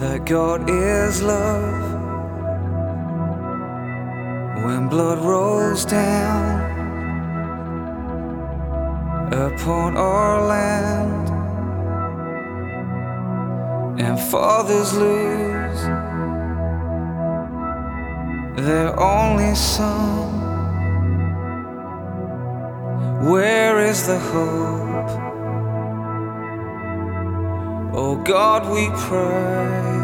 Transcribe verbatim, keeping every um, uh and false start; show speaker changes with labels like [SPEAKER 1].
[SPEAKER 1] that God is love. When blood rolls down upon our land and fathers lose their only son, where is the hope? Oh God, we pray.